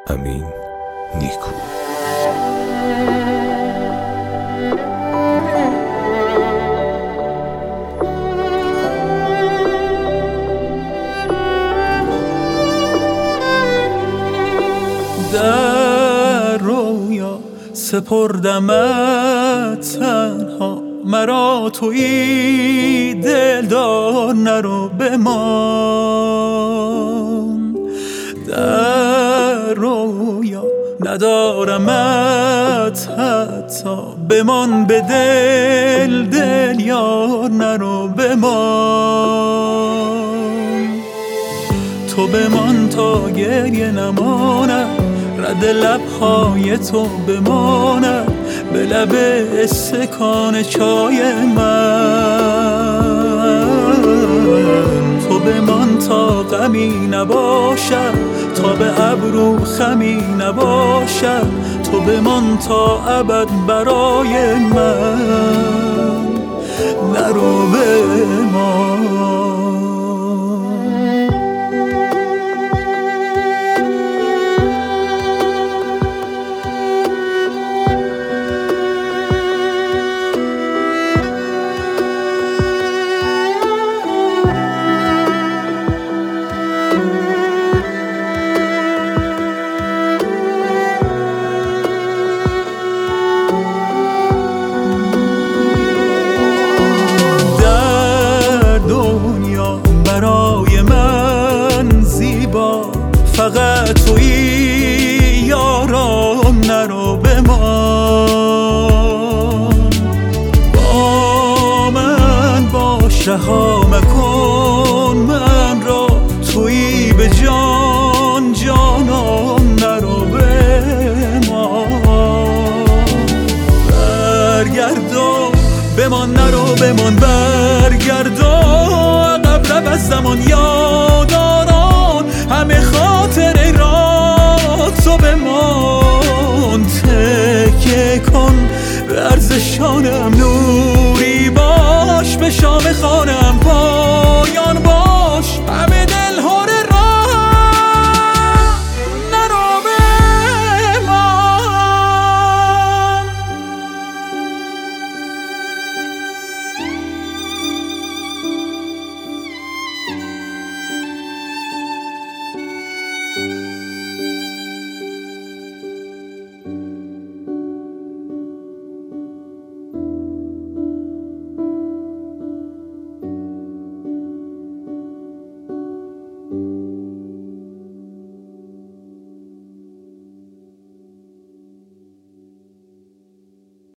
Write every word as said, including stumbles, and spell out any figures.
امین نیکو. در رویا سپردمت تنها، مرا تویی دلدار نرو بمان. در رویا ندارمت حتی، بمان به دل دل یار نرو بمان. تو بمان تا گریه نماند، رد لبهای تو بماند به لب استکان چای من. تو بمان تا غمی نباشد، تا به ابرو خمی نباشد. تو بمان تا ابد برای من، نرو بمان. برای من زیبا فقط تویی یارم، نرو بمان. با من باش رها مکن من را، تویی به جان جانم، نرو بمان. برگردو بمان، نرو بمان، برگردو عقب از زمان یاداران، همه خاطره را تو بمان. تکیه کن به ارزشانم